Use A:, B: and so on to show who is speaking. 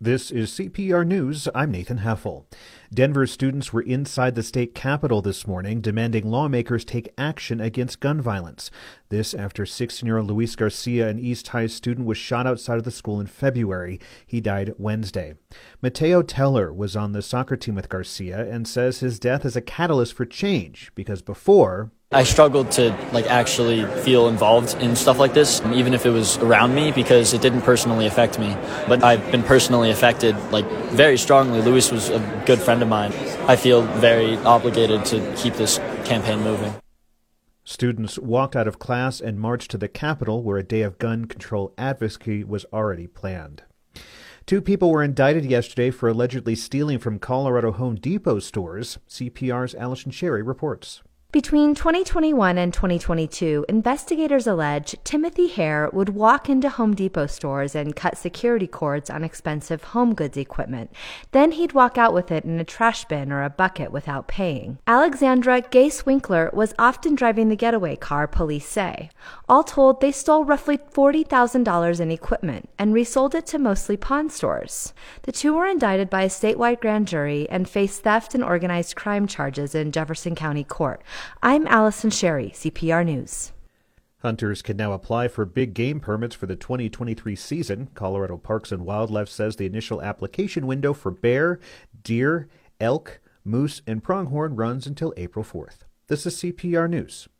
A: This is CPR News. I'm Nathan Heffel. Denver students were inside the state capitol this morning demanding lawmakers take action against gun violence. This after 16-year-old Luis Garcia, an East High student, was shot outside of the school in February. He died Wednesday. Mateo Teller was on the soccer team with Garcia and says his death is a catalyst for change because before,
B: I struggled to actually feel involved in stuff like this, even if it was around me, because it didn't personally affect me. But I've been personally affected very strongly. Luis was a good friend of mine. I feel very obligated to keep this campaign moving.
A: Students walked out of class and marched to the Capitol, where a day of gun control advocacy was already planned. 2 people were indicted yesterday for allegedly stealing from Colorado Home Depot stores. CPR's Allison Sherry reports.
C: Between 2021 and 2022, investigators allege Timothy Hare would walk into Home Depot stores and cut security cords on expensive home goods equipment. Then he'd walk out with it in a trash bin or a bucket without paying. Alexandra Gase Winkler was often driving the getaway car, police say. All told, they stole roughly $40,000 in equipment and resold it to mostly pawn stores. The 2 were indicted by a statewide grand jury and face theft and organized crime charges in Jefferson County Court. I'm Allison Sherry, CPR News.
A: Hunters can now apply for big game permits for the 2023 season. Colorado Parks and Wildlife says the initial application window for bear, deer, elk, moose, and pronghorn runs until April 4th. This is CPR News.